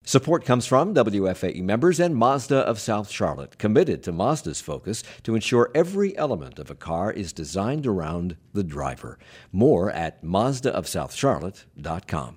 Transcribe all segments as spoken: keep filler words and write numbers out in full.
Support comes from W F A E members and Mazda of South Charlotte, committed to Mazda's focus to ensure every element of a car is designed around the driver. More at Mazda of South Charlotte dot com.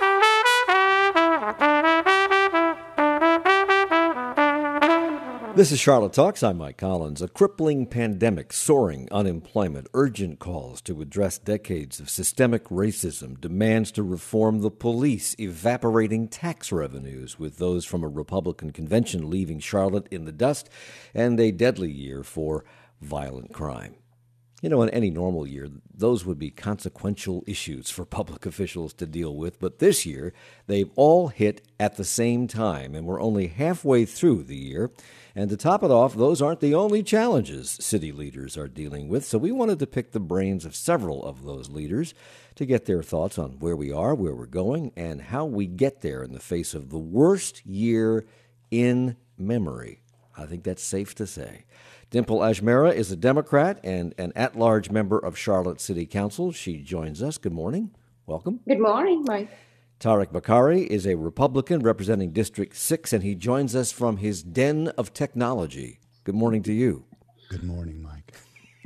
This is Charlotte Talks. I'm Mike Collins. A crippling pandemic, soaring unemployment, urgent calls to address decades of systemic racism, demands to reform the police, evaporating tax revenues with those from a Republican convention leaving Charlotte in the dust, and a deadly year for violent crime. You know, in any normal year, those would be consequential issues for public officials to deal with. But this year, they've all hit at the same time, and we're only halfway through the year. And to top it off, those aren't the only challenges city leaders are dealing with. So we wanted to pick the brains of several of those leaders to get their thoughts on where we are, where we're going, and how we get there in the face of the worst year in memory. I think that's safe to say. Dimple Ajmera is a Democrat and an at-large member of Charlotte City Council. She joins us. Good morning. Welcome. Good morning, Mike. Tariq Bokhari is a Republican representing District six, and he joins us from his den of technology. Good morning to you. Good morning, Mike.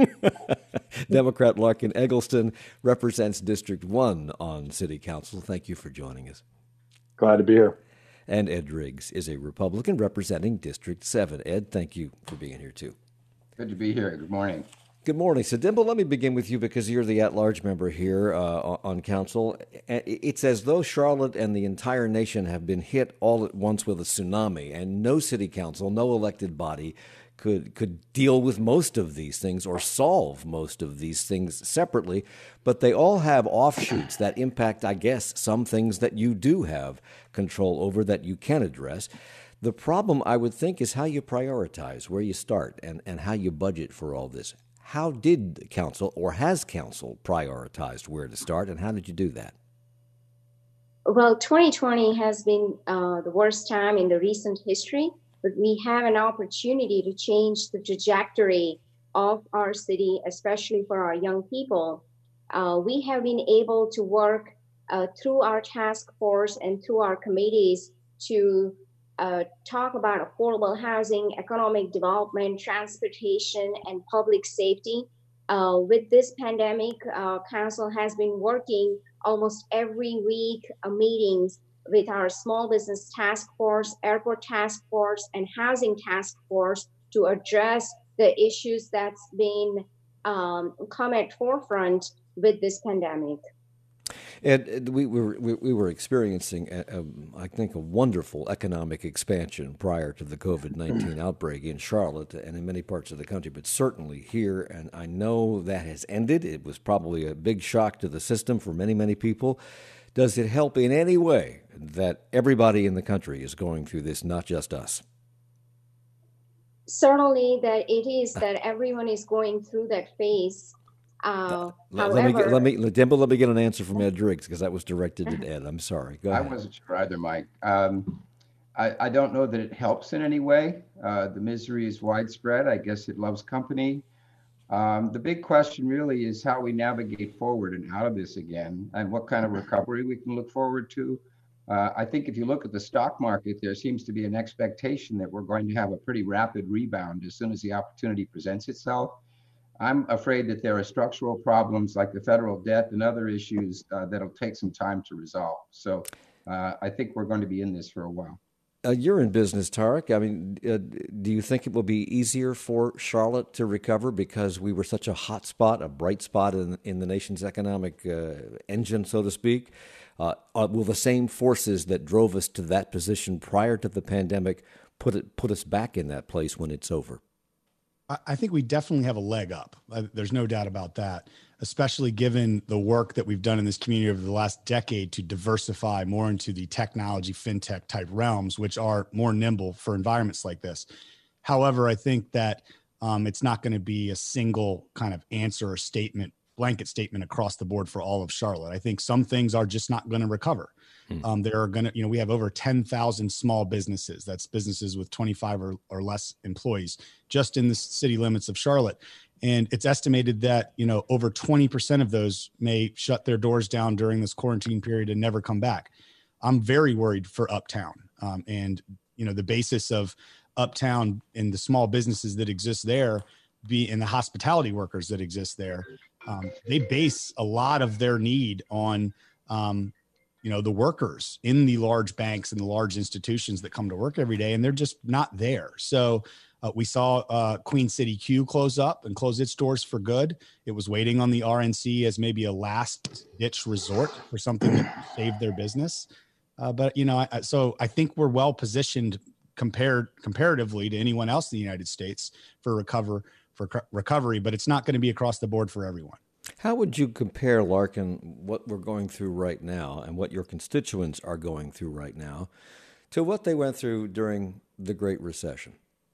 Democrat Larkin Eggleston represents District one on City Council. Thank you for joining us. Glad to be here. And Ed Riggs is a Republican representing District seven. Ed, thank you for being here, too. Good to be here. Good morning. Good morning. So, Dimple, let me begin with you because you're the at-large member here uh, on council. It's as though Charlotte and the entire nation have been hit all at once with a tsunami, and no city council, no elected body could could deal with most of these things or solve most of these things separately. But they all have offshoots that impact, I guess, some things that you do have control over that you can address. The problem, I would think, is how you prioritize, where you start, and, and how you budget for all this. How did council, or has council, prioritized where to start, and how did you do that? Well, twenty twenty has been uh, the worst time in the recent history, but we have an opportunity to change the trajectory of our city, especially for our young people. Uh, we have been able to work uh, through our task force and through our committees to Uh, talk about affordable housing, economic development, transportation, and public safety. Uh, with this pandemic, uh, council has been working almost every week uh, meetings with our small business task force, airport task force, and housing task force to address the issues that's been um, come at forefront with this pandemic. And we were we were experiencing, a, a, I think, a wonderful economic expansion prior to the COVID nineteen outbreak in Charlotte and in many parts of the country, but certainly here. And I know that has ended. It was probably a big shock to the system for many, many people. Does it help in any way that everybody in the country is going through this, not just us? Certainly that it is that everyone is going through that phase. Uh, let, however, let me get, let me Dimple, let me get an answer from Ed Riggs because that was directed at Ed. I'm sorry. Go I ahead. wasn't sure either, Mike. Um, I, I don't know that it helps in any way. Uh, the misery is widespread. I guess it loves company. Um, the big question really is how we navigate forward and out of this again, and what kind of recovery we can look forward to. Uh, I think if you look at the stock market, there seems to be an expectation that we're going to have a pretty rapid rebound as soon as the opportunity presents itself. I'm afraid that there are structural problems like the federal debt and other issues uh, that'll take some time to resolve. So uh, I think we're going to be in this for a while. Uh, you're in business, Tariq. I mean, uh, do you think it will be easier for Charlotte to recover because we were such a hot spot, a bright spot in, in the nation's economic uh, engine, so to speak? Uh, uh, will the same forces that drove us to that position prior to the pandemic put it put us back in that place when it's over? I think we definitely have a leg up. There's no doubt about that, especially given the work that we've done in this community over the last decade to diversify more into the technology, fintech type realms, which are more nimble for environments like this. However, I think that um, it's not going to be a single kind of answer or statement, blanket statement across the board for all of Charlotte. I think some things are just not going to recover. Hmm. Um, there are going to, you know, we have over ten thousand small businesses. That's businesses with twenty-five or, or less employees just in the city limits of Charlotte. And it's estimated that, you know, over twenty percent of those may shut their doors down during this quarantine period and never come back. I'm very worried for Uptown. Um, and, you know, the basis of Uptown and the small businesses that exist there be and the hospitality workers that exist there, um, they base a lot of their need on, um, you know, the workers in the large banks and the large institutions that come to work every day, and they're just not there. So uh, we saw uh, Queen City Q close up and close its doors for good. It was waiting on the R N C as maybe a last ditch resort for something that saved their business. Uh, but, you know, I, so I think we're well positioned compared comparatively to anyone else in the United States for recover for co- recovery, but it's not going to be across the board for everyone. How would you compare, Larkin, what we're going through right now and what your constituents are going through right now to what they went through during the Great Recession?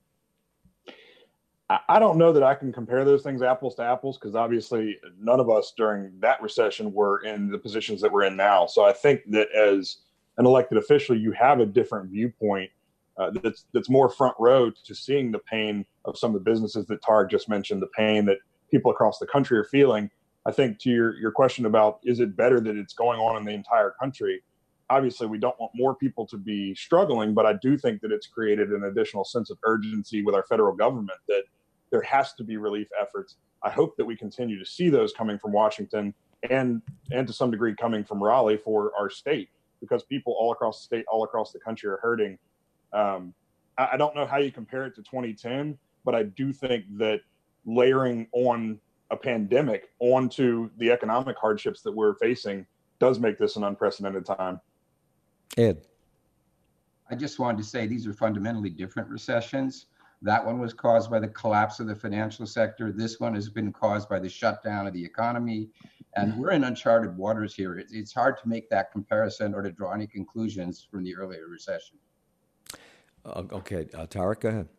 I don't know that I can compare those things apples to apples, because obviously none of us during that recession were in the positions that we're in now. So I think that as an elected official, you have a different viewpoint uh, that's that's more front row to seeing the pain of some of the businesses that Tarek just mentioned, the pain that people across the country are feeling. I think to your, your question about, is it better that it's going on in the entire country? Obviously, we don't want more people to be struggling, but I do think that it's created an additional sense of urgency with our federal government that there has to be relief efforts. I hope that we continue to see those coming from Washington and, and to some degree coming from Raleigh for our state, because people all across the state, all across the country are hurting. Um, I, I don't know how you compare it to twenty ten, but I do think that layering on a pandemic onto the economic hardships that we're facing does make this an unprecedented time. Ed. I just wanted to say these are fundamentally different recessions. That one was caused by the collapse of the financial sector. This one has been caused by the shutdown of the economy. And we're in uncharted waters here. It's, it's hard to make that comparison or to draw any conclusions from the earlier recession. Uh, okay, uh, Tarek, go ahead.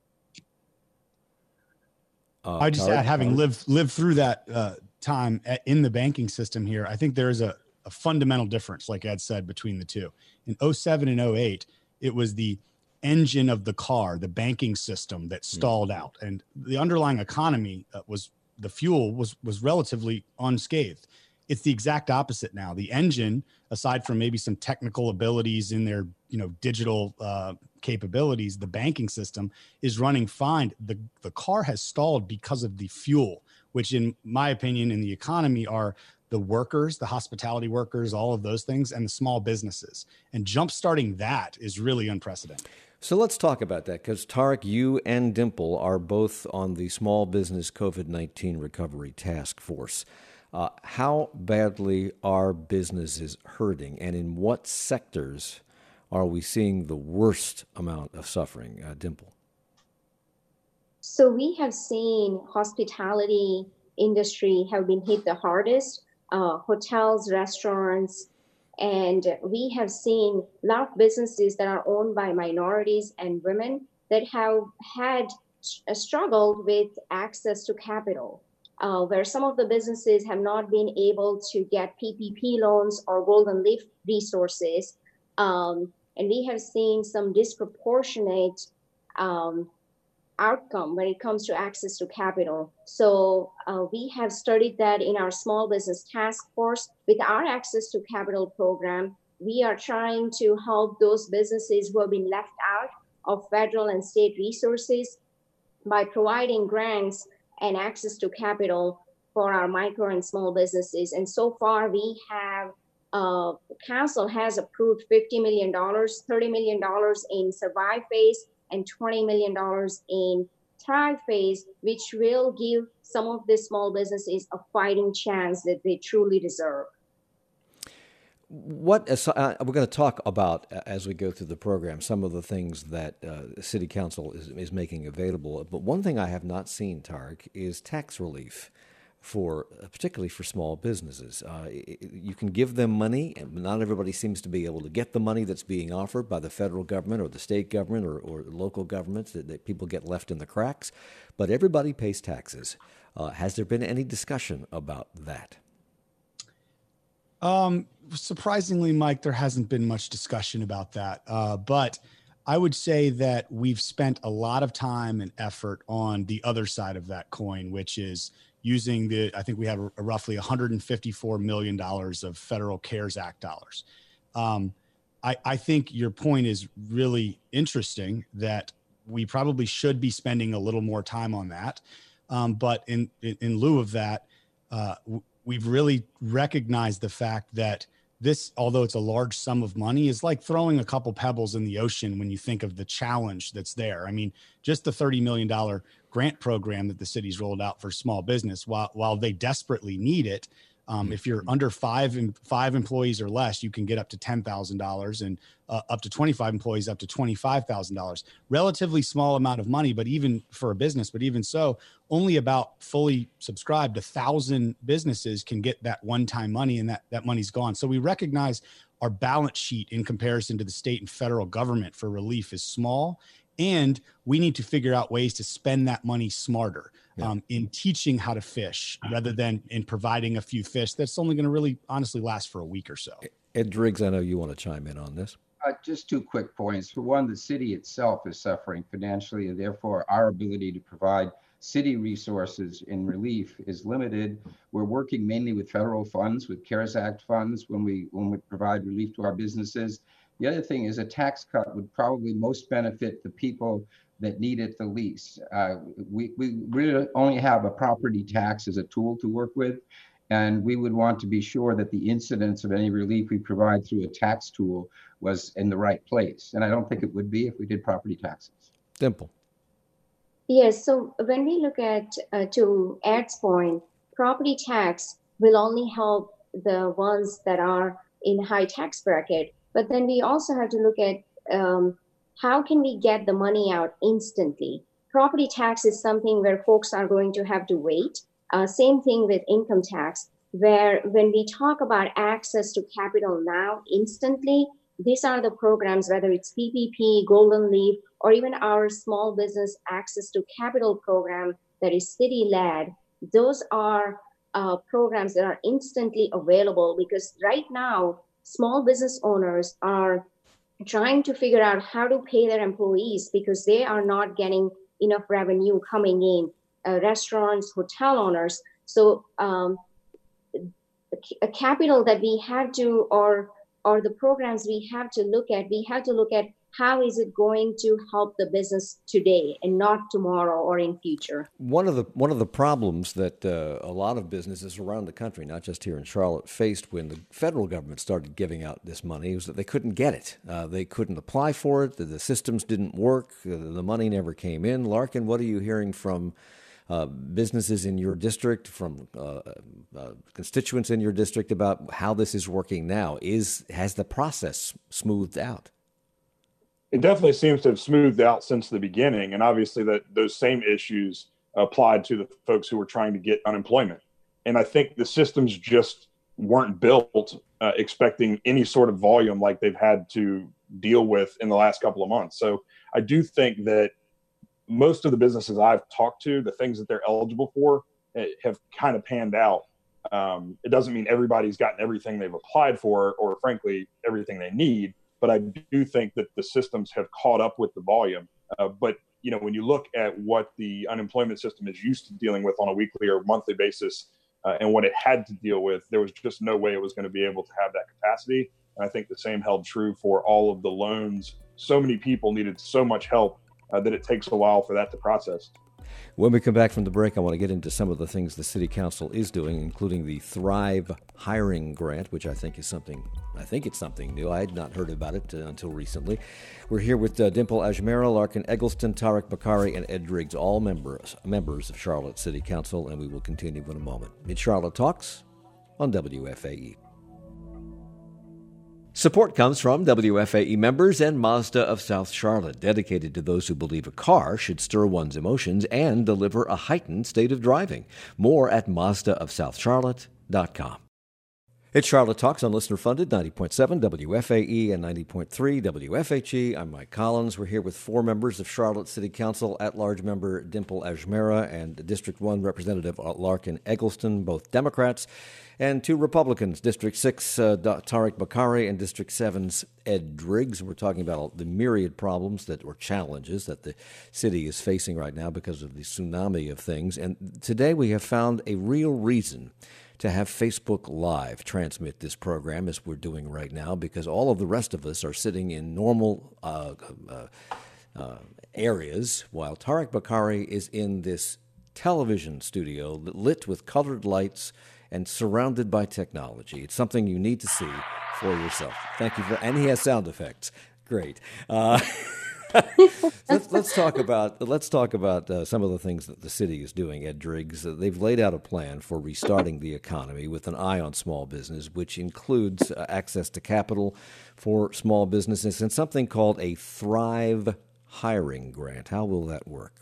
Uh, I just Tarek, add, having Tarek? lived lived through that uh, time at, in the banking system here, I think there is a, a fundamental difference, like Ed said, between the two. In oh seven and oh eight, it was the engine of the car, the banking system, that stalled mm. out, and the underlying economy uh, was the fuel was was relatively unscathed. It's the exact opposite now. The engine, aside from maybe some technical abilities in their, you know, digital uh, capabilities, the banking system is running fine. The the car has stalled because of the fuel, which in my opinion in the economy are the workers, the hospitality workers, all of those things, and the small businesses. And jumpstarting that is really unprecedented. So let's talk about that, because Tarek, you and Dimple are both on the Small Business COVID nineteen Recovery Task Force. Uh, how badly are businesses hurting, and in what sectors are we seeing the worst amount of suffering? Uh, Dimple. So we have seen hospitality industry have been hit the hardest, uh, hotels, restaurants, and we have seen a lot of businesses that are owned by minorities and women that have had uh, struggled with access to capital. Uh, where some of the businesses have not been able to get P P P loans or Golden Leaf resources. Um, and we have seen some disproportionate um, outcome when it comes to access to capital. So uh, we have studied that in our Small Business Task Force. With our Access to Capital program, we are trying to help those businesses who have been left out of federal and state resources by providing grants and access to capital for our micro and small businesses. And so far we have, uh, council has approved fifty million dollars, thirty million dollars in survive phase and twenty million dollars in thrive phase, which will give some of the small businesses a fighting chance that they truly deserve. What uh, we're going to talk about uh, as we go through the program, some of the things that uh, City Council is, is making available. But one thing I have not seen, Tarek, is tax relief for uh, particularly for small businesses. Uh, you can give them money, and not everybody seems to be able to get the money that's being offered by the federal government or the state government or, or local governments. That, that people get left in the cracks, but everybody pays taxes. Uh, has there been any discussion about that? Um, surprisingly, Mike, there hasn't been much discussion about that. Uh, but I would say that we've spent a lot of time and effort on the other side of that coin, which is using the, I think we have a, a roughly one hundred fifty-four million dollars of federal CARES Act dollars. Um, I, I think your point is really interesting, that we probably should be spending a little more time on that. Um, but in, in, in lieu of that, uh, w- we've really recognized the fact that this, although it's a large sum of money, is like throwing a couple pebbles in the ocean when you think of the challenge that's there. I mean, just the thirty million dollars grant program that the city's rolled out for small business, while, while they desperately need it, Um, if you're under five and five employees or less, you can get up to ten thousand dollars, and uh, up to twenty-five employees, up to twenty-five thousand dollars. Relatively small amount of money, but even for a business, but even so, only about fully subscribed a thousand businesses can get that one-time money, and that, that money's gone. So we recognize our balance sheet in comparison to the state and federal government for relief is small, and we need to figure out ways to spend that money smarter. Yeah. Um, in teaching how to fish rather than in providing a few fish that's only going to really honestly last for a week or so. Ed Driggs, I know you want to chime in on this. Uh, just two quick points. For one, the city itself is suffering financially, and therefore our ability to provide city resources in relief is limited. We're working mainly with federal funds, with CARES Act funds, when we when we provide relief to our businesses. The other thing is a tax cut would probably most benefit the people that need it the least. Uh, we, we really only have a property tax as a tool to work with, and we would want to be sure that the incidence of any relief we provide through a tax tool was in the right place. And I don't think it would be if we did property taxes. Dimple. Yes, so when we look at, uh, to Ed's point, property tax will only help the ones that are in high tax bracket, but then we also have to look at um, how can we get the money out instantly? Property tax is something where folks are going to have to wait. Uh, same thing with income tax, where when we talk about access to capital now instantly, these are the programs, whether it's P P P, Golden Leaf, or even our small business access to capital program that is city-led. Those are uh, programs that are instantly available, because right now, small business owners are trying to figure out how to pay their employees because they are not getting enough revenue coming in, uh, restaurants, hotel owners. So um, a capital that we have to, or or the programs we have to look at, we have to look at how is it going to help the business today and not tomorrow or in future. One of the one of the problems that uh, a lot of businesses around the country, not just here in Charlotte, faced when the federal government started giving out this money was that they couldn't get it. Uh, they couldn't apply for it. The, the systems didn't work. Uh, the money never came in. Larkin, what are you hearing from uh, businesses in your district, from uh, uh, constituents in your district about how this is working now? Is has the process smoothed out? It definitely seems to have smoothed out since the beginning. And obviously that those same issues applied to the folks who were trying to get unemployment. And I think the systems just weren't built uh, expecting any sort of volume like they've had to deal with in the last couple of months. So I do think that most of the businesses I've talked to, the things that they're eligible for have kind of panned out. Um, it doesn't mean everybody's gotten everything they've applied for, or frankly, everything they need. But I do think that the systems have caught up with the volume. Uh, but, you know, when you look at what the unemployment system is used to dealing with on a weekly or monthly basis uh, and what it had to deal with, there was just no way it was going to be able to have that capacity. And I think the same held true for all of the loans. So many people needed so much help uh, that it takes a while for that to process. When we come back from the break, I want to get into some of the things the City Council is doing, including the Thrive Hiring Grant, which I think is something, I think it's something new. I had not heard about it uh, until recently. We're here with uh, Dimple Ajmera, Larkin Eggleston, Tariq Bokhari, and Ed Driggs, all members, members of Charlotte City Council, and we will continue in a moment. It's Charlotte Talks on W F A E. Support comes from W F A E members and Mazda of South Charlotte, dedicated to those who believe a car should stir one's emotions and deliver a heightened state of driving. More at Mazda of South Charlotte dot com. It's Charlotte Talks on listener-funded ninety point seven W F A E and ninety point three W F H E. I'm Mike Collins. We're here with four members of Charlotte City Council, at-large member Dimple Ajmera and District one Representative Larkin Eggleston, both Democrats, and two Republicans, District six uh, Tariq Bokhari and District seven's Ed Driggs. We're talking about the myriad problems that or challenges that the city is facing right now because of the tsunami of things. And today we have found a real reason to have Facebook Live transmit this program as we're doing right now, because all of the rest of us are sitting in normal uh, uh, uh, areas, while Tariq Bokhari is in this television studio lit with colored lights and surrounded by technology. It's something you need to see for yourself. Thank you for, and he has sound effects. Great. Uh, let's let's talk about let's talk about uh, some of the things that the city is doing. Ed Driggs, uh, they've laid out a plan for restarting the economy with an eye on small business, which includes uh, access to capital for small businesses and something called a Thrive Hiring Grant. How will that work?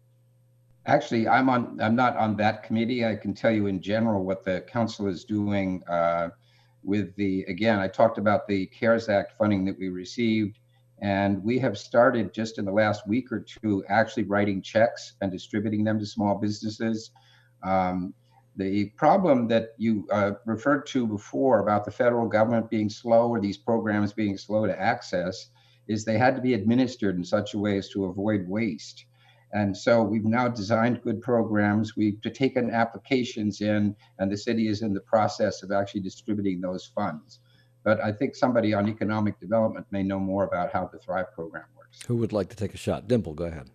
Actually, I'm on. I'm not on that committee. I can tell you in general what the council is doing uh, with the. Again, I talked about the CARES Act funding that we received, and we have started just in the last week or two actually writing checks and distributing them to small businesses. Um, the problem that you uh, referred to before about the federal government being slow or these programs being slow to access is they had to be administered in such a way as to avoid waste. And so we've now designed good programs. We've taken applications in, and the city is in the process of actually distributing those funds. But I think somebody on economic development may know more about how the Thrive program works. Who would like to take a shot? Dimple, go ahead.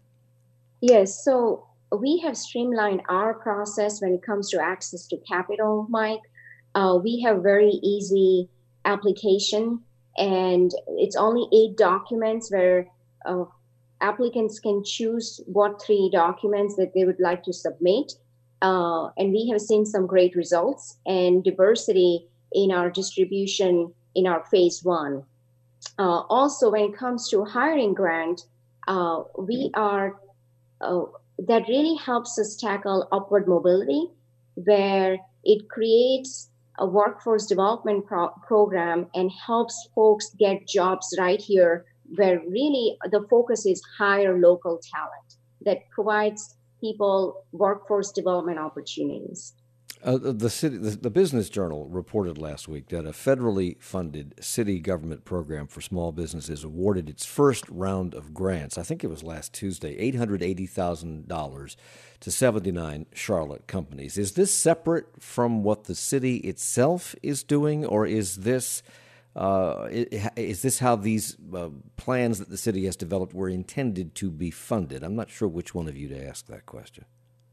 Yes, so we have streamlined our process when it comes to access to capital, Mike. Uh, we have very easy application, and it's only eight documents where uh, applicants can choose what three documents that they would like to submit. Uh, and we have seen some great results and diversity in our distribution in our phase one. Uh, also, when it comes to hiring grant, uh, we are, uh, that really helps us tackle upward mobility, where it creates a workforce development pro- program and helps folks get jobs right here, where really the focus is hire local talent that provides people workforce development opportunities. Uh, the city, the, the Business Journal reported last week that a federally funded city government program for small businesses awarded its first round of grants. I think it was last Tuesday, eight hundred eighty thousand dollars to seventy-nine Charlotte companies. Is this separate from what the city itself is doing, or is this uh, is this how these uh, plans that the city has developed were intended to be funded? I'm not sure which one of you to ask that question.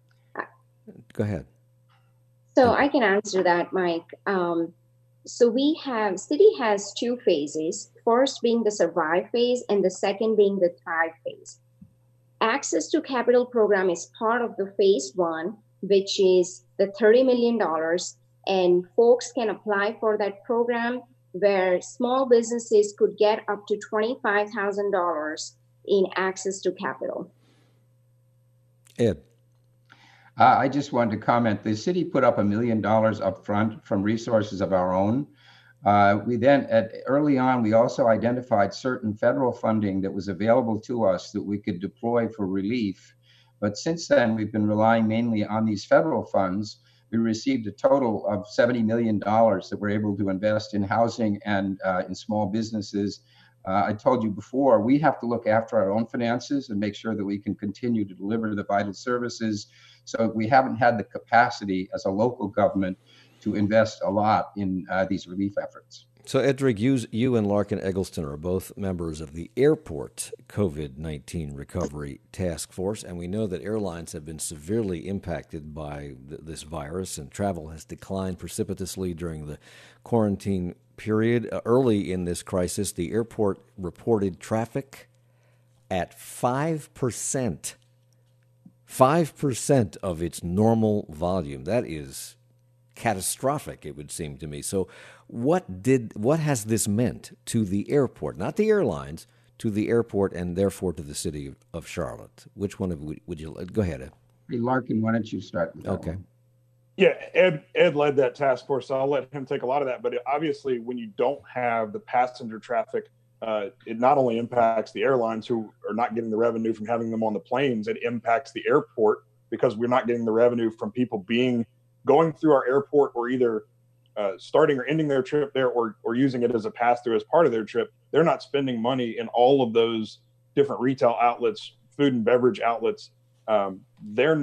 Go ahead. So I can answer that, Mike. Um, so we have, city has two phases, first being the survive phase and the second being the thrive phase. Access to capital program is part of the phase one, which is the thirty million dollars, and folks can apply for that program where small businesses could get up to twenty-five thousand dollars in access to capital. Ed. Uh, I just wanted to comment. The city put up a million dollars up front from resources of our own. Uh, we then, at, early on, we also identified certain federal funding that was available to us that we could deploy for relief. But since then, we've been relying mainly on these federal funds. We received a total of seventy million dollars that we're able to invest in housing and uh, in small businesses. Uh, I told you before, we have to look after our own finances and make sure that we can continue to deliver the vital services. So we haven't had the capacity as a local government to invest a lot in uh, these relief efforts. So, Edrig, you, you and Larkin Eggleston are both members of the Airport COVID nineteen Recovery Task Force, and we know that airlines have been severely impacted by th- this virus, and travel has declined precipitously during the quarantine period. Uh, early in this crisis, the airport reported traffic at five percent. five percent of its normal volume. That is catastrophic, it would seem to me. So what did what has this meant to the airport, not the airlines, to the airport and therefore to the city of Charlotte? Which one of would you go ahead, Ed? Hey, Larkin, why don't you start with that Okay. one? Yeah, Ed Ed led that task force, so I'll let him take a lot of that. But obviously, when you don't have the passenger traffic, uh, it not only impacts the airlines who are not getting the revenue from having them on the planes, it impacts the airport because we're not getting the revenue from people being going through our airport or either uh, starting or ending their trip there or or using it as a pass-through as part of their trip. They're not spending money in all of those different retail outlets, food and beverage outlets. Um, they're not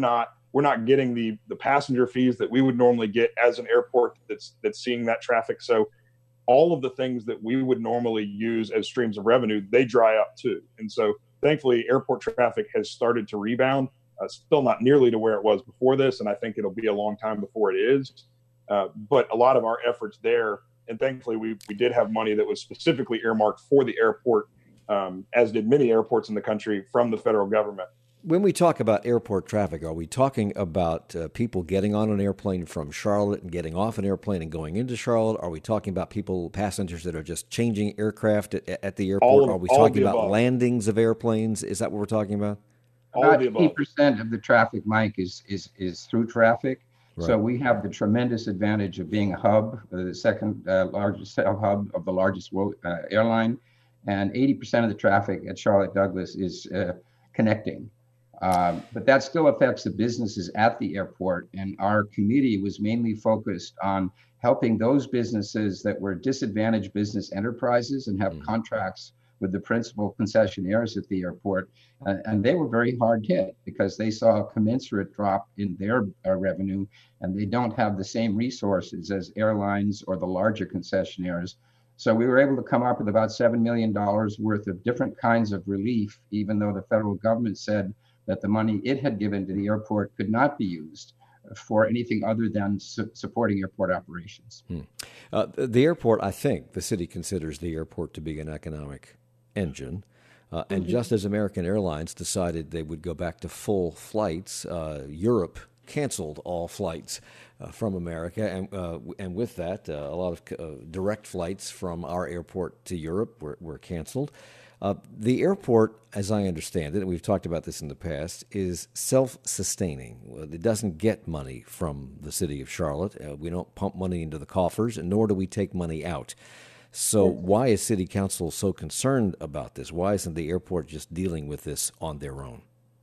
we're not getting the the passenger fees that we would normally get as an airport that's that's seeing that traffic. So all of the things that we would normally use as streams of revenue, they dry up too. And so thankfully, airport traffic has started to rebound. Uh, still not nearly to where it was before this, and I think it'll be a long time before it is. Uh, but a lot of our efforts there, and thankfully we we did have money that was specifically earmarked for the airport, um, as did many airports in the country, from the federal government. When we talk about airport traffic, are we talking about uh, people getting on an airplane from Charlotte and getting off an airplane and going into Charlotte? Are we talking about people, passengers that are just changing aircraft at, at the airport? All, are we all talking of about above. landings of airplanes? Is that what we're talking about? All About of the above. eighty percent of the traffic, Mike, is is is through traffic. Right. So we have the tremendous advantage of being a hub, uh, the second uh, largest hub of the largest world, uh, airline, and eighty percent of the traffic at Charlotte Douglas is uh, connecting. Um, but that still affects the businesses at the airport, and our committee was mainly focused on helping those businesses that were disadvantaged business enterprises and have mm-hmm. contracts with the principal concessionaires at the airport. Uh, and they were very hard hit because they saw a commensurate drop in their uh, revenue, and they don't have the same resources as airlines or the larger concessionaires. So we were able to come up with about seven million dollars worth of different kinds of relief, even though the federal government said that the money it had given to the airport could not be used for anything other than su- supporting airport operations. Hmm. Uh, the airport, I think, the city considers the airport to be an economic engine. Uh, and mm-hmm. just as American Airlines decided they would go back to full flights, uh, Europe canceled all flights uh, from America. And uh, and with that, uh, a lot of uh, direct flights from our airport to Europe were, were canceled. Uh, the airport, as I understand it, and we've talked about this in the past, is self-sustaining. It doesn't get money from the city of Charlotte. Uh, we don't pump money into the coffers, and nor do we take money out. So why is City Council so concerned about this? Why isn't the airport just dealing with this on their own?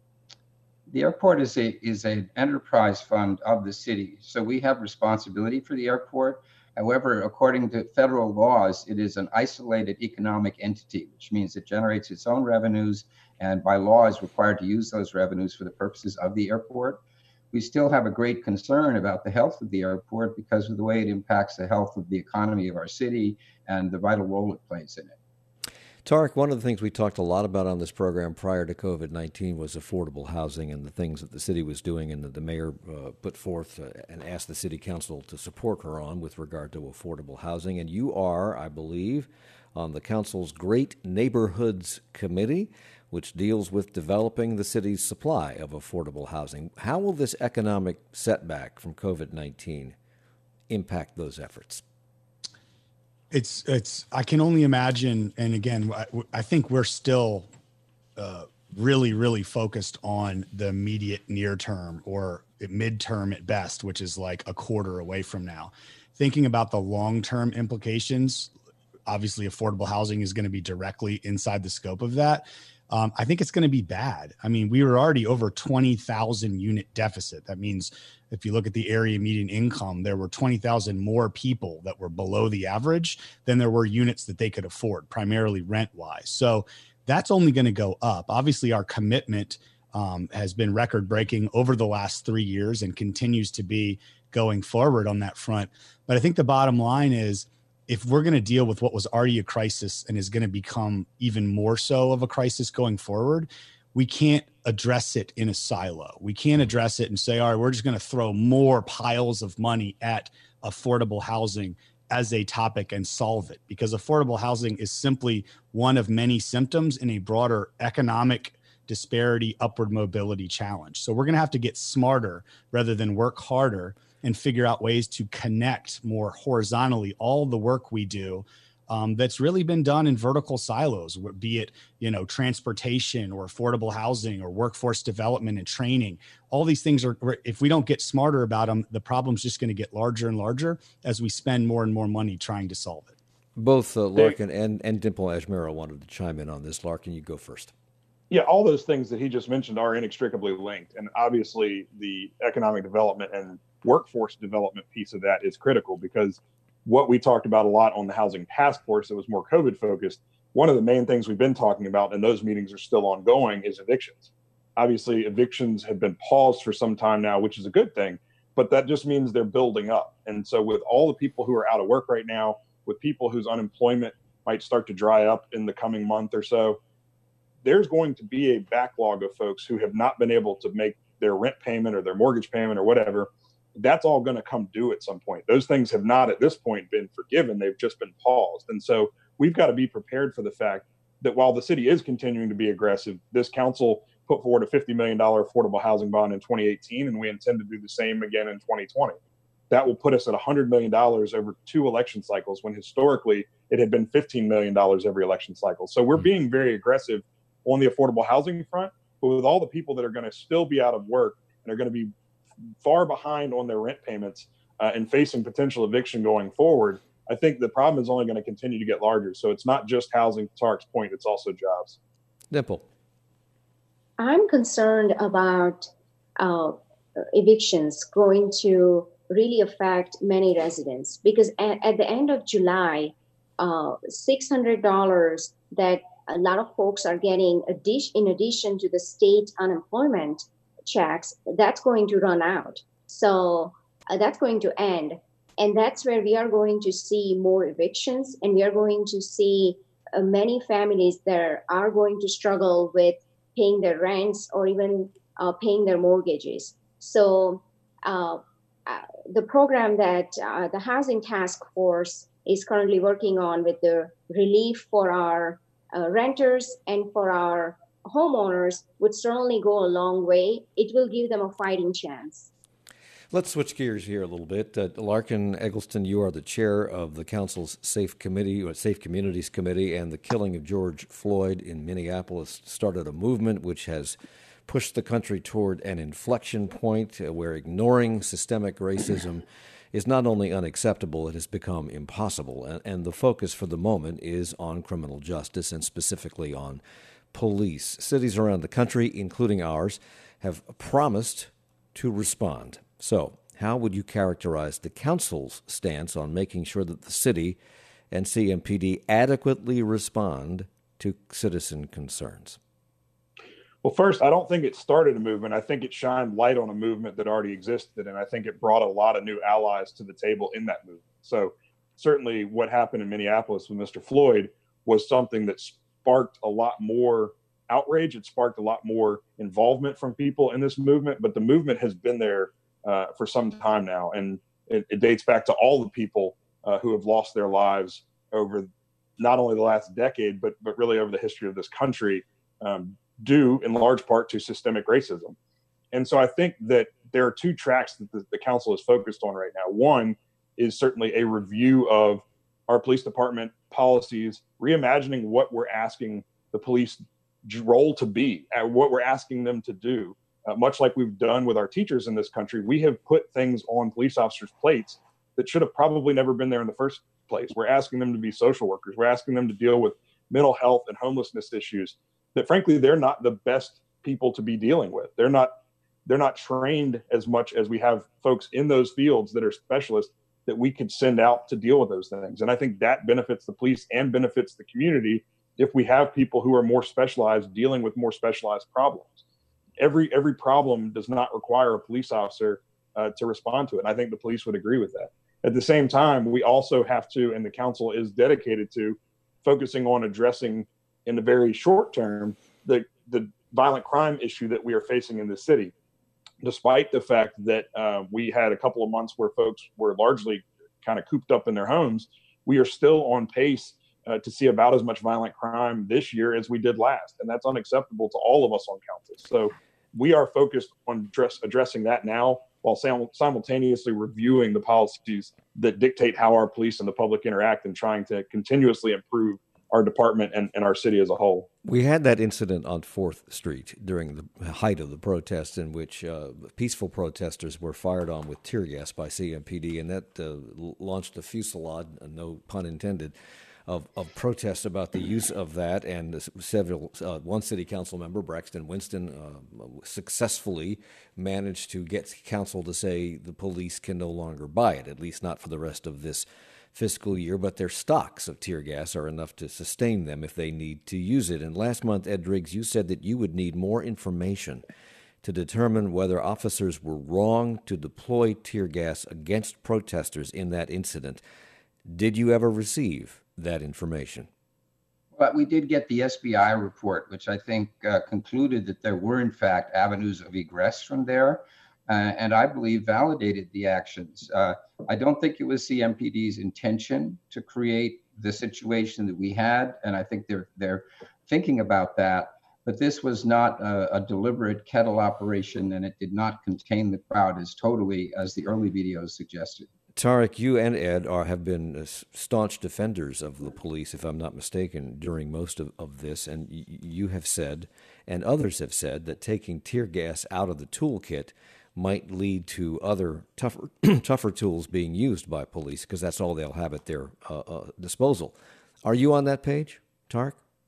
The airport is a is an enterprise fund of the city, so we have responsibility for the airport. However, according to federal laws, it is an isolated economic entity, which means it generates its own revenues and by law is required to use those revenues for the purposes of the airport. We still have a great concern about the health of the airport because of the way it impacts the health of the economy of our city and the vital role it plays in it. Tarek, one of the things we talked a lot about on this program prior to COVID nineteen was affordable housing and the things that the city was doing and that the mayor uh, put forth uh, and asked the city council to support her on with regard to affordable housing. And you are, I believe, on the council's Great Neighborhoods Committee, which deals with developing the city's supply of affordable housing. How will this economic setback from COVID nineteen impact those efforts? It's, it's, I can only imagine. And again, I, I think we're still uh, really, really focused on the immediate near term or midterm at best, which is like a quarter away from now. Thinking about the long-term implications, obviously affordable housing is going to be directly inside the scope of that. Um, I think it's going to be bad. I mean, we were already over twenty thousand unit deficit. That means if you look at the area median income, there were twenty thousand more people that were below the average than there were units that they could afford, primarily rent wise. So that's only going to go up. Obviously, our commitment um, has been record breaking over the last three years and continues to be going forward on that front. But I think the bottom line is, if we're going to deal with what was already a crisis and is going to become even more so of a crisis going forward, we can't address it in a silo. We can't address it and say, all right, we're just going to throw more piles of money at affordable housing as a topic and solve it, because affordable housing is simply one of many symptoms in a broader economic disparity, upward mobility challenge. So we're going to have to get smarter rather than work harder and figure out ways to connect more horizontally all the work we do um, that's really been done in vertical silos, be it, you know, transportation or affordable housing or workforce development and training. All these things are, if we don't get smarter about them, the problem's just going to get larger and larger as we spend more and more money trying to solve it. Both uh, Larkin and, and Dimple Ajmera wanted to chime in on this. Larkin, you go first. Yeah, all those things that he just mentioned are inextricably linked. And obviously the economic development and workforce development piece of that is critical, because what we talked about a lot on the housing task force that was more COVID focused, one of the main things we've been talking about, and those meetings are still ongoing, is evictions. Obviously, evictions have been paused for some time now, which is a good thing, but that just means they're building up. And so with all the people who are out of work right now, with people whose unemployment might start to dry up in the coming month or so, there's going to be a backlog of folks who have not been able to make their rent payment or their mortgage payment or whatever. That's all going to come due at some point. Those things have not at this point been forgiven. They've just been paused. And so we've got to be prepared for the fact that while the city is continuing to be aggressive, this council put forward a fifty million dollars affordable housing bond in twenty eighteen, and we intend to do the same again in twenty twenty. That will put us at one hundred million dollars over two election cycles, when historically it had been fifteen million dollars every election cycle. So we're being very aggressive on the affordable housing front, but with all the people that are going to still be out of work and are going to be far behind on their rent payments uh, and facing potential eviction going forward, I think the problem is only going to continue to get larger. So it's not just housing, to Tark's point, it's also jobs. Dimple. I'm concerned about uh, evictions going to really affect many residents, because at, at the end of July, uh, six hundred dollars that a lot of folks are getting addi- in addition to the state unemployment checks, that's going to run out. So uh, that's going to end. And that's where we are going to see more evictions, and we are going to see uh, many families that are going to struggle with paying their rents or even uh, paying their mortgages. So uh, uh, the program that uh, the Housing Task Force is currently working on with the relief for our uh, renters and for our homeowners would certainly go a long way. It will give them a fighting chance. Let's switch gears here a little bit. Uh, Larken Eggleston, you are the chair of the council's Safe Committee, or Safe Communities Committee, and the killing of George Floyd in Minneapolis started a movement which has pushed the country toward an inflection point uh, where ignoring systemic racism is not only unacceptable, it has become impossible. And, and the focus for the moment is on criminal justice, and specifically on police. Cities around the country, including ours, have promised to respond. So, how would you characterize the council's stance on making sure that the city and C M P D adequately respond to citizen concerns? Well, first, I don't think it started a movement. I think it shined light on a movement that already existed, and I think it brought a lot of new allies to the table in that movement. So certainly what happened in Minneapolis with Mister Floyd was something that sparked a lot more outrage. It sparked a lot more involvement from people in this movement, but the movement has been there uh, for some time now, and it, it dates back to all the people uh, who have lost their lives over not only the last decade, but but really over the history of this country, um, due in large part to systemic racism. And so I think that there are two tracks that the, the council is focused on right now. One is certainly a review of our police department policies, reimagining what we're asking the police role to be, and what we're asking them to do. Uh, much like we've done with our teachers in this country, we have put things on police officers' plates that should have probably never been there in the first place. We're asking them to be social workers. We're asking them to deal with mental health and homelessness issues that, frankly, they're not the best people to be dealing with. They're not they're not trained as much as we have folks in those fields that are specialists that we could send out to deal with those things. And I think that benefits the police and benefits the community if we have people who are more specialized dealing with more specialized problems. Every every problem does not require a police officer uh, to respond to it. And I think the police would agree with that. At the same time, we also have to, and the council is dedicated to, focusing on addressing in the very short term the the violent crime issue that we are facing in the city. Despite the fact that uh, we had a couple of months where folks were largely kind of cooped up in their homes, we are still on pace uh, to see about as much violent crime this year as we did last. And that's unacceptable to all of us on council. So we are focused on address, addressing that now, while sim- simultaneously reviewing the policies that dictate how our police and the public interact, and trying to continuously improve our department and, and our city as a whole. We had that incident on fourth Street during the height of the protests, in which uh, peaceful protesters were fired on with tear gas by C M P D, and that uh, launched a fusillade, uh, no pun intended, of, of protests about the use of that. And several, uh, one city council member, Braxton Winston, uh, successfully managed to get council to say the police can no longer buy it, at least not for the rest of this fiscal year, but their stocks of tear gas are enough to sustain them if they need to use it. And last month, Ed Driggs, you said that you would need more information to determine whether officers were wrong to deploy tear gas against protesters in that incident. Did you ever receive that information? But we did get the S B I report, which I think uh, concluded that there were, in fact, avenues of egress from there, uh, and I believe validated the actions. Uh, I don't think it was C M P D's intention to create the situation that we had, and I think they're they're thinking about that. But this was not a, a deliberate kettle operation, and it did not contain the crowd as totally as the early videos suggested. Tariq, you and Ed are have been staunch defenders of the police, if I'm not mistaken, during most of, of this. And y- you have said, and others have said, that taking tear gas out of the toolkit might lead to other tougher tougher tools being used by police, because that's all they'll have at their uh, uh, disposal. Are you on that page, Tariq?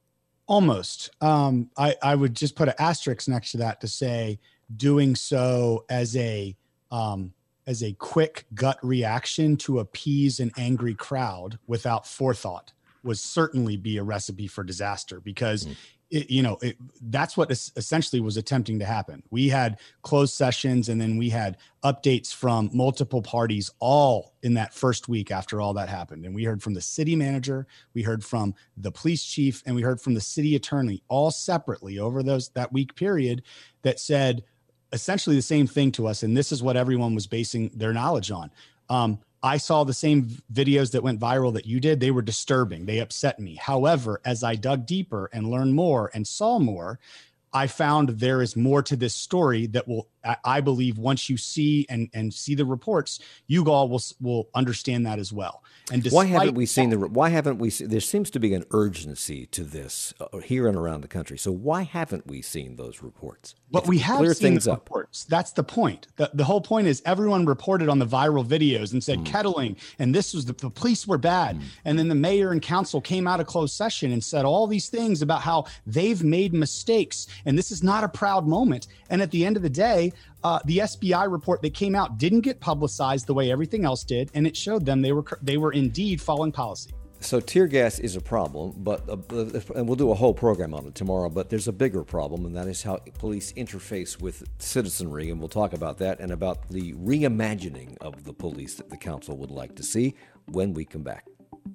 Almost. Um, I, I would just put an asterisk next to that to say doing so as a um, as a quick gut reaction to appease an angry crowd without forethought would certainly be a recipe for disaster, because mm. it, you know, it, that's what essentially was attempting to happen. We had closed sessions, and then we had updates from multiple parties all in that first week after all that happened. And we heard from the city manager, we heard from the police chief, and we heard from the city attorney, all separately over those that week period, that said essentially the same thing to us. And this is what everyone was basing their knowledge on. Um, I saw the same videos that went viral that you did. They were disturbing. They upset me. However, as I dug deeper and learned more and saw more, I found there is more to this story that will, I believe, once you see and, and see the reports, you all will will understand that as well. And why haven't we seen the? Why haven't we? There seems to be an urgency to this uh, here and around the country. So why haven't we seen those reports? But if we have clear seen things the up. reports. That's the point. The, the whole point is everyone reported on the viral videos and said mm. kettling, and this was the, the police were bad. Mm. And then the mayor and council came out of closed session and said all these things about how they've made mistakes, and this is not a proud moment. And at the end of the day, Uh, the S B I report that came out didn't get publicized the way everything else did, and it showed them they were they were indeed following policy. So tear gas is a problem, but uh, and we'll do a whole program on it tomorrow. But there's a bigger problem, and that is how police interface with citizenry, and we'll talk about that and about the reimagining of the police that the council would like to see when we come back.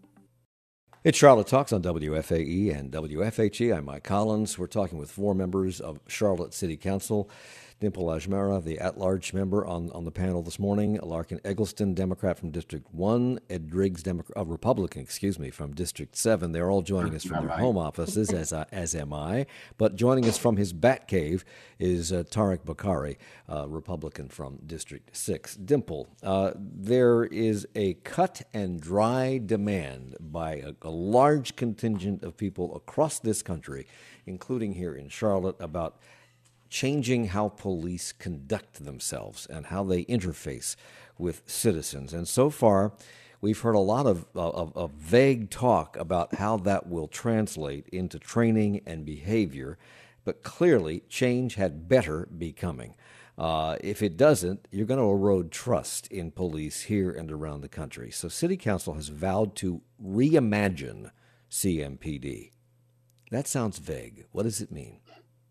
It's Charlotte Talks on W F A E and W F H E. I'm Mike Collins. We're talking with four members of Charlotte City Council. Dimple Ajmera, the at-large member on, on the panel this morning. Larkin Eggleston, Democrat from District one. Ed Driggs, Democrat, uh, Republican, excuse me, from District seven. They're all joining us from their home offices, as uh, as am I. But joining us from his bat cave is uh, Tariq Bokhari, uh, Republican from District six. Dimple, uh, there is a cut-and-dry demand by a, a large contingent of people across this country, including here in Charlotte, about changing how police conduct themselves and how they interface with citizens. And so far, we've heard a lot of, of, of vague talk about how that will translate into training and behavior, but clearly change had better be coming. Uh, if it doesn't, you're going to erode trust in police here and around the country. So City Council has vowed to reimagine C M P D. That sounds vague. What does it mean?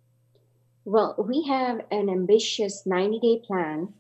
Well, we have an ambitious ninety-day plan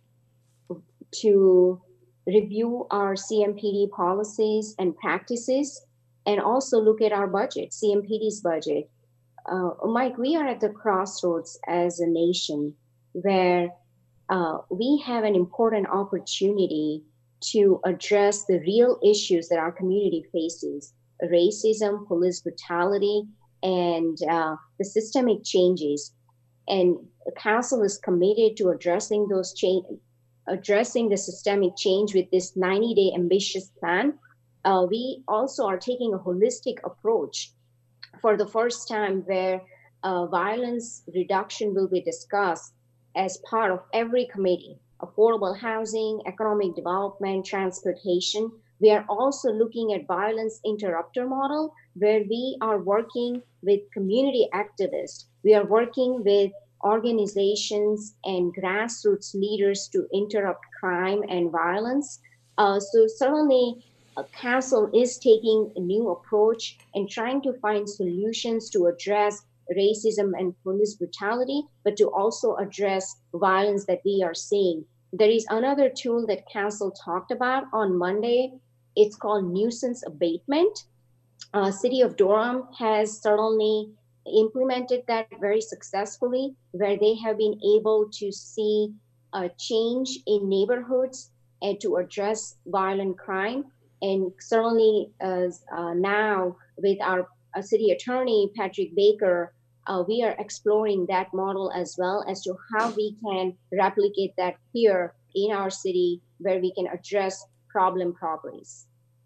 to review our C M P D policies and practices, and also look at our budget, C M P D's budget. Uh, Mike, we are at the crossroads as a nation where uh, we have an important opportunity to address the real issues that our community faces: racism, police brutality, and uh, the systemic changes. And the council is committed to addressing those change, addressing the systemic change with this ninety-day ambitious plan. Uh, we also are taking a holistic approach for the first time, where uh, violence reduction will be discussed as part of every committee: affordable housing, economic development, transportation. We are also looking at violence interrupter model, where we are working with community activists. We are working with organizations and grassroots leaders to interrupt crime and violence. Uh, so certainly uh, council is taking a new approach and trying to find solutions to address racism and police brutality, but to also address violence that we are seeing. There is another tool that council talked about on Monday. It's called nuisance abatement. Uh, City of Durham has certainly implemented that very successfully, where they have been able to see a change in neighborhoods and to address violent crime. And certainly uh, uh, now with our uh, city attorney, Patrick Baker, uh, we are exploring that model as well as to how we can replicate that here in our city, where we can address problem properties.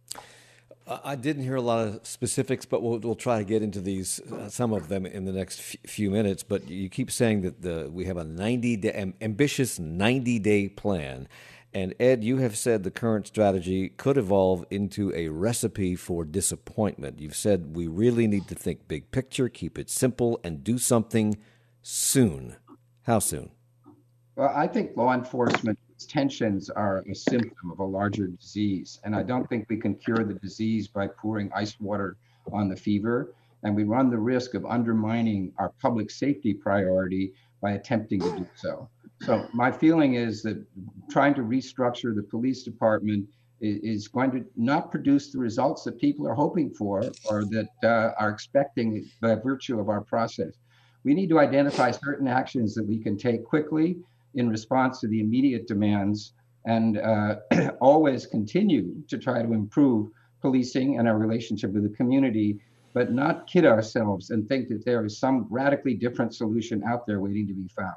I didn't hear a lot of specifics, but we'll, we'll try to get into these, uh, some of them in the next f- few minutes. But you keep saying that the we have a ninety day, am, ambitious ninety day plan. And Ed, you have said the current strategy could evolve into a recipe for disappointment. You've said we really need to think big picture, keep it simple, and do something soon. How soon? Well, I think law enforcement tensions are a symptom of a larger disease. And I don't think we can cure the disease by pouring ice water on the fever. And we run the risk of undermining our public safety priority by attempting to do so. So my feeling is that trying to restructure the police department is, is going to not produce the results that people are hoping for or that uh, are expecting by virtue of our process. We need to identify certain actions that we can take quickly in response to the immediate demands, and uh, always continue to try to improve policing and our relationship with the community, but not kid ourselves and think that there is some radically different solution out there waiting to be found.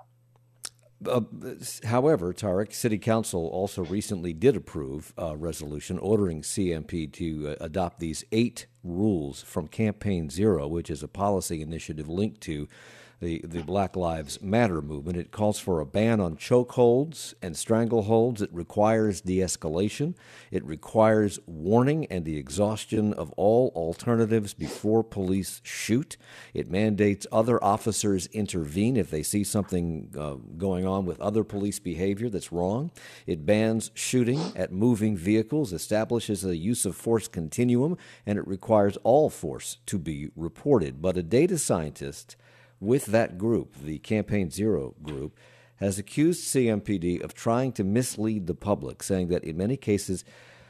Uh, however, Tariq, City Council also recently did approve a resolution ordering C M P to uh, adopt these eight rules from Campaign Zero, which is a policy initiative linked to the, the Black Lives Matter movement. It calls for a ban on chokeholds and strangleholds. It requires de-escalation. It requires warning and the exhaustion of all alternatives before police shoot. It mandates other officers intervene if they see something uh, going on with other police behavior that's wrong. It bans shooting at moving vehicles, establishes a use of force continuum, and it requires all force to be reported. But a data scientist with that group, the Campaign Zero group, has accused C M P D of trying to mislead the public, saying that in many cases,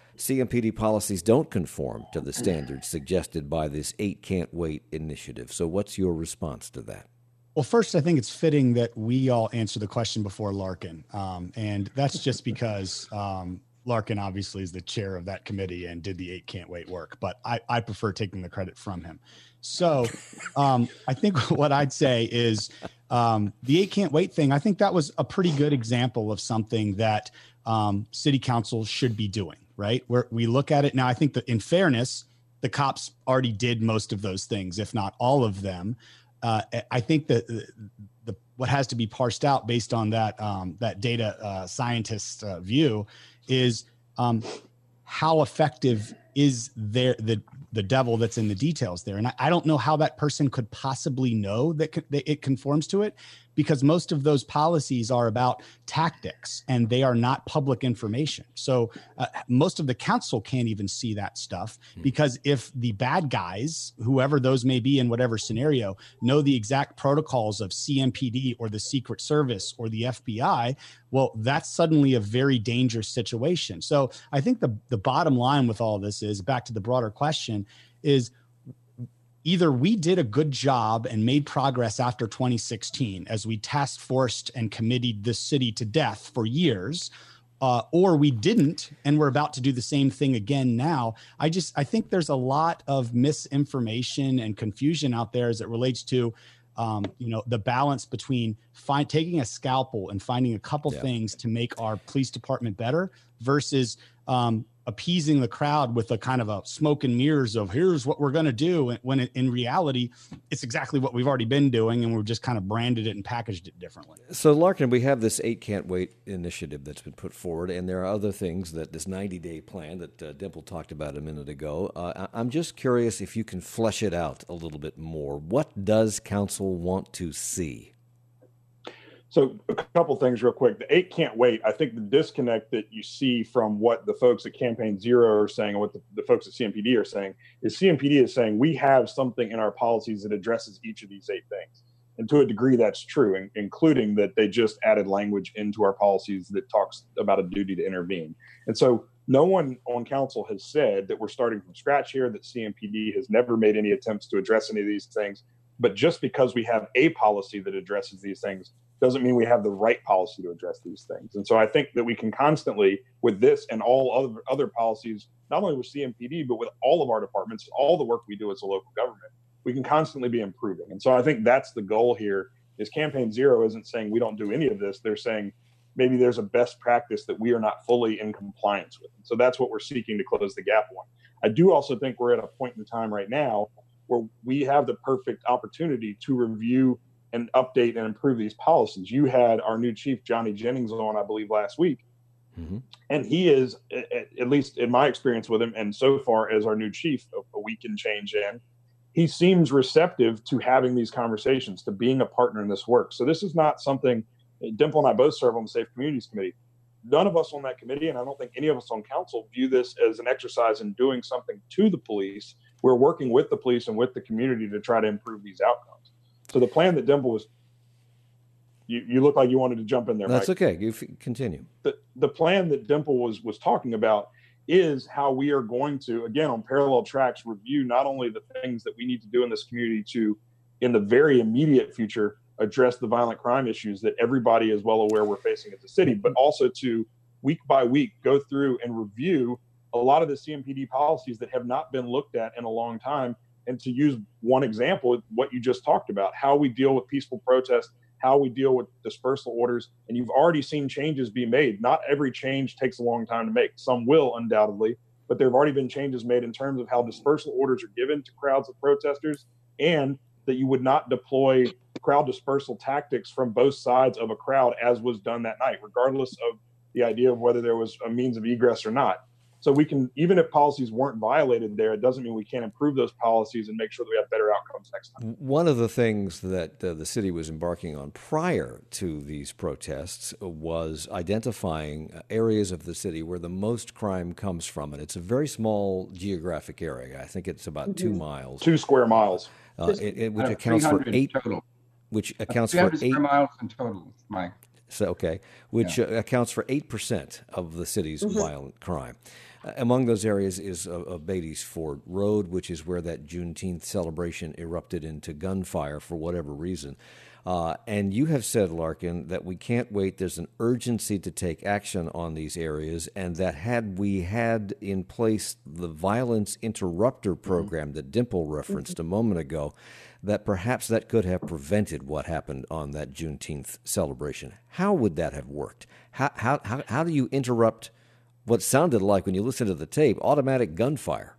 C M P D policies don't conform to the standards suggested by this Eight Can't Wait initiative. So what's your response to that? Well, first, I think it's fitting that we all answer the question before Larkin. Um, and that's just because um, Larkin obviously is the chair of that committee and did the Eight Can't Wait work, but I, I prefer taking the credit from him. So um, I think what I'd say is um, the Eight Can't Wait thing, I think that was a pretty good example of something that um, city council should be doing, right? Where we look at it now, I think that in fairness, the cops already did most of those things, if not all of them. Uh, I think that the, the what has to be parsed out based on that um, that data uh, scientist uh, view is um, how effective is there the the devil that's in the details there. And I, I don't know how that person could possibly know that, co- that it conforms to it, because most of those policies are about tactics and they are not public information. So uh, most of the council can't even see that stuff, because if the bad guys, whoever those may be in whatever scenario, know the exact protocols of C M P D or the Secret Service or the F B I, well, that's suddenly a very dangerous situation. So I think the, the bottom line with all this is, back to the broader question, is either we did a good job and made progress after twenty sixteen as we task forced and committed this city to death for years, uh, or we didn't, and we're about to do the same thing again now. I just, I think there's a lot of misinformation and confusion out there as it relates to Um, you know, the balance between find, taking a scalpel and finding a couple yeah. things to make our police department better versus um, appeasing the crowd with a kind of a smoke and mirrors of here's what we're going to do. When it, in reality, it's exactly what we've already been doing, and we've just kind of branded it and packaged it differently. So, Larkin, we have this Eight Can't Wait initiative that's been put forward, and there are other things that this ninety-day plan that uh, Dimple talked about a minute ago. Uh, I'm just curious if you can flesh it out a little bit more. What does council want to see? So a couple things real quick. The eight can't wait. I think the disconnect that you see from what the folks at Campaign Zero are saying and what the, the folks at C M P D are saying is C M P D is saying we have something in our policies that addresses each of these eight things. And to a degree, that's true, in, including that they just added language into our policies that talks about a duty to intervene. And so no one on council has said that we're starting from scratch here, that C M P D has never made any attempts to address any of these things. But just because we have a policy that addresses these things doesn't mean we have the right policy to address these things. And so I think that we can constantly, with this and all other other policies, not only with C M P D, but with all of our departments, all the work we do as a local government, we can constantly be improving. And so I think that's the goal here is Campaign Zero isn't saying we don't do any of this. They're saying maybe there's a best practice that we are not fully in compliance with. And so that's what we're seeking to close the gap on. I do also think we're at a point in time right now where we have the perfect opportunity to review and update and improve these policies. You had our new chief, Johnny Jennings, on, I believe, last week. Mm-hmm. And he is, at least in my experience with him, and so far as our new chief, a week and change in, he seems receptive to having these conversations, to being a partner in this work. So this is not something, Dimple and I both serve on the Safe Communities Committee. None of us on that committee, and I don't think any of us on council, view this as an exercise in doing something to the police. We're working with the police and with the community to try to improve these outcomes. So the plan that Dimple was, you, you look like you wanted to jump in there, That's Mike. okay. You f- continue. The, the plan that Dimple was was talking about is how we are going to, again, on parallel tracks, review not only the things that we need to do in this community to, in the very immediate future, address the violent crime issues that everybody is well aware we're facing as a city, but also to, week by week, go through and review a lot of the C M P D policies that have not been looked at in a long time. And to use one example, what you just talked about, how we deal with peaceful protest, how we deal with dispersal orders. And you've already seen changes be made. Not every change takes a long time to make. Some will, undoubtedly, but there have already been changes made in terms of how dispersal orders are given to crowds of protesters, and that you would not deploy crowd dispersal tactics from both sides of a crowd as was done that night, regardless of the idea of whether there was a means of egress or not. So we can, even if policies weren't violated there, it doesn't mean we can't improve those policies and make sure that we have better outcomes next time. One of the things that uh, the city was embarking on prior to these protests was identifying areas of the city where the most crime comes from. And it's a very small geographic area. I think it's about mm-hmm. two miles. Two square miles. Uh, it, it, which uh, accounts for eight total. Which accounts uh, for eight square miles in total, Mike. So, okay, which yeah. uh, accounts for eight percent of the city's mm-hmm. violent crime. Uh, among those areas is uh, uh, Beatty's Ford Road, which is where that Juneteenth celebration erupted into gunfire for whatever reason. Uh, and you have said, Larkin, that we can't wait. There's an urgency to take action on these areas, and that had we had in place the violence interrupter program mm-hmm. that Dimple referenced mm-hmm. a moment ago, that perhaps that could have prevented what happened on that Juneteenth celebration. How would that have worked? How how how, how do you interrupt what sounded like, when you listen to the tape, automatic gunfire?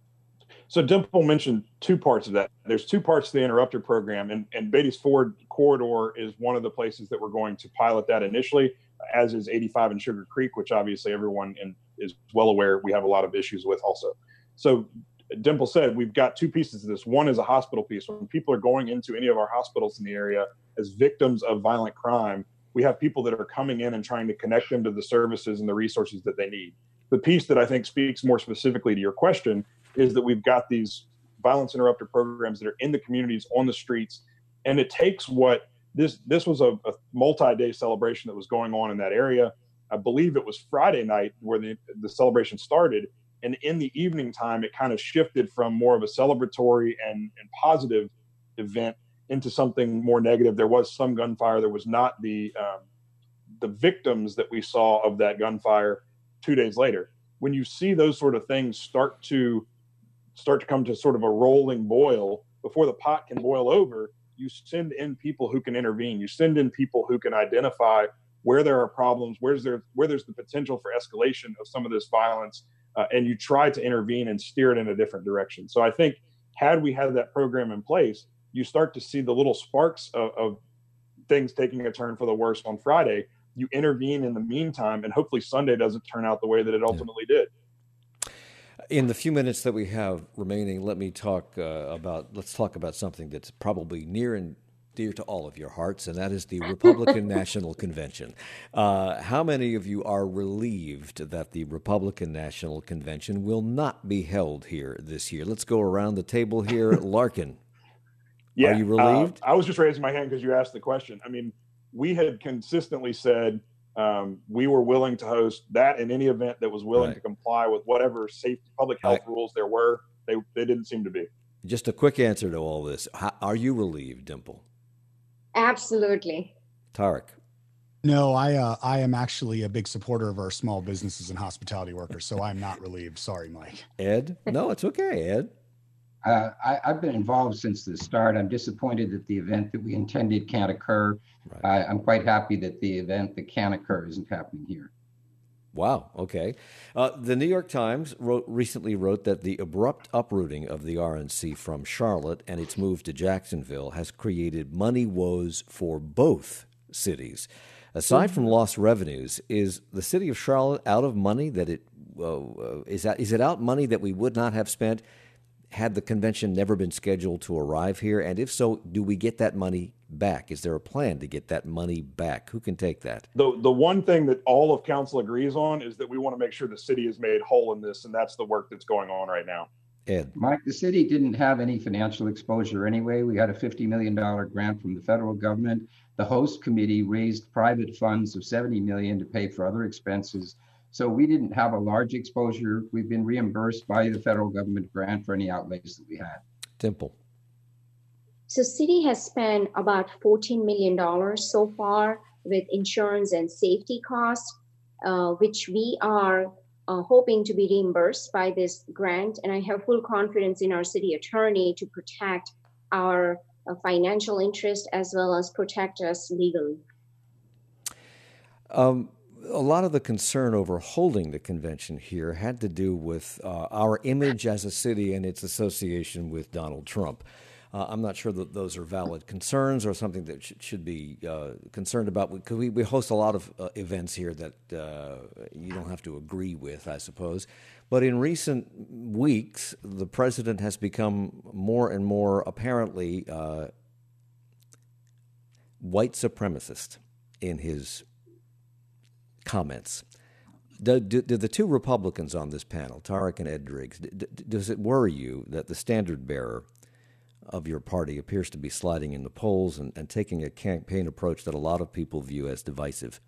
So Dimple mentioned two parts of that. There's two parts to the interrupter program, and, and Beatty's Ford corridor is one of the places that we're going to pilot that initially, as is eighty-five and Sugar Creek, which obviously everyone in, is well aware we have a lot of issues with also. So Dimple said we've got two pieces of this. One is a hospital piece. When people are going into any of our hospitals in the area as victims of violent crime, we have people that are coming in and trying to connect them to the services and the resources that they need. The piece that I think speaks more specifically to your question is that we've got these violence interrupter programs that are in the communities, on the streets. And it takes what this, this was a, a multi-day celebration that was going on in that area. I believe it was Friday night where the, the celebration started. And in the evening time, it kind of shifted from more of a celebratory and, and positive event into something more negative. There was some gunfire. There was not the um, the victims that we saw of that gunfire two days later. When you see those sort of things start to start to come to sort of a rolling boil, before the pot can boil over, you send in people who can intervene. You send in people who can identify where there are problems, where's there where there's the potential for escalation of some of this violence, uh, and you try to intervene and steer it in a different direction. So I think had we had that program in place, you start to see the little sparks of, of things taking a turn for the worse on Friday. You intervene in the meantime, and hopefully Sunday doesn't turn out the way that it ultimately yeah. did. In the few minutes that we have remaining, let me talk uh, about, let's talk about something that's probably near and dear to all of your hearts, and that is the Republican National Convention. Uh, how many of you are relieved that the Republican National Convention will not be held here this year? Let's go around the table here. Larkin, yeah, are you relieved? Uh, I was just raising my hand because you asked the question. I mean, we had consistently said um, we were willing to host that and any event that was willing Right. to comply with whatever safety, public health I, rules there were. They they didn't seem to be. Just a quick answer to all this. How, are you relieved, Dimple? Absolutely. Tarek? No, I uh, I am actually a big supporter of our small businesses and hospitality workers, so I'm not relieved. Sorry, Mike. Ed? No, it's okay, Ed. Uh, I, I've been involved since the start. I'm disappointed that the event that we intended can't occur. Right. I, I'm quite happy that the event that can occur isn't happening here. Wow. Okay. Uh, the New York Times wrote, recently wrote that the abrupt uprooting of the R N C from Charlotte and its move to Jacksonville has created money woes for both cities. Aside from lost revenues, is the city of Charlotte out of money that it uh, is that is it out money that we would not have spent had the convention never been scheduled to arrive here? And if so, do we get that money back? Is there a plan to get that money back? Who can take that? The the one thing that all of council agrees on is that we want to make sure the city is made whole in this, and that's the work that's going on right now. Ed. Mike, the city didn't have any financial exposure anyway. We had a fifty million dollars grant from the federal government. The host committee raised private funds of seventy million dollars to pay for other expenses. So we didn't have a large exposure. We've been reimbursed by the federal government grant for any outlays that we had. Dimple. So city has spent about fourteen million dollars so far with insurance and safety costs, uh, which we are uh, hoping to be reimbursed by this grant. And I have full confidence in our city attorney to protect our uh, financial interest as well as protect us legally. Um, a lot of the concern over holding the convention here had to do with uh, our image as a city and its association with Donald Trump. Uh, I'm not sure that those are valid concerns or something that sh- should be uh, concerned about, because we, we host a lot of uh, events here that uh, you don't have to agree with, I suppose. But in recent weeks, the president has become more and more apparently uh, white supremacist in his comments. Do, do, do the two Republicans on this panel, Tarek and Ed Driggs, d- d- does it worry you that the standard bearer of your party appears to be sliding in the polls and, and taking a campaign approach that a lot of people view as divisive?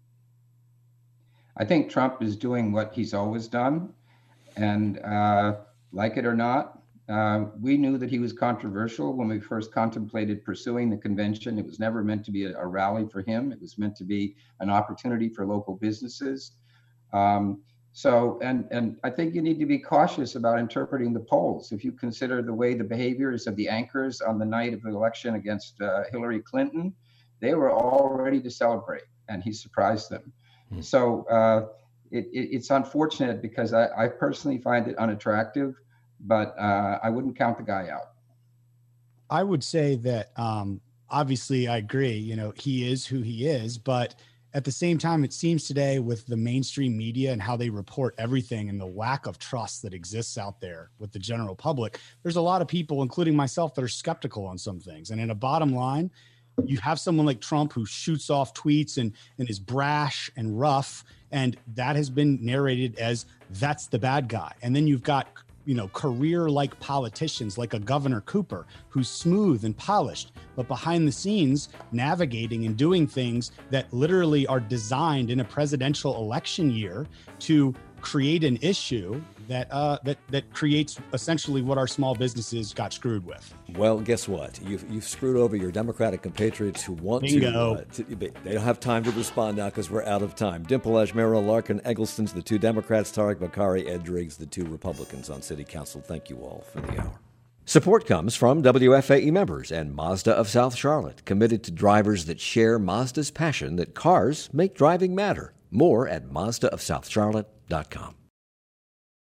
I think Trump is doing what he's always done. And uh, like it or not, uh, we knew that he was controversial when we first contemplated pursuing the convention. It was never meant to be a, a rally for him. It was meant to be an opportunity for local businesses. Um, So, and and I think you need to be cautious about interpreting the polls. If you consider the way the behaviors of the anchors on the night of the election against uh, Hillary Clinton, they were all ready to celebrate, and he surprised them. Hmm. So uh, it, it, it's unfortunate because I, I personally find it unattractive, but uh, I wouldn't count the guy out. I would say that um, obviously I agree, you know, he is who he is, but at the same time, it seems today with the mainstream media and how they report everything and the lack of trust that exists out there with the general public, there's a lot of people, including myself, that are skeptical on some things. And in a bottom line, you have someone like Trump who shoots off tweets and, and is brash and rough, and that has been narrated as that's the bad guy. And then you've got, you know, career-like politicians like a Governor Cooper, who's smooth and polished, but behind the scenes navigating and doing things that literally are designed in a presidential election year to create an issue that uh, that that creates essentially what our small businesses got screwed with. Well, guess what? You've, you've screwed over your Democratic compatriots who want Bingo. to, uh, to. They don't have time to respond now because we're out of time. Dimple Ajmera, Larkin Eggleston's the two Democrats, Tarek Bokhari, Ed Driggs, the two Republicans on City Council. Thank you all for the hour. Support comes from W F A E members and Mazda of South Charlotte, committed to drivers that share Mazda's passion that cars make driving matter. More at Mazda of South Charlotte dot com.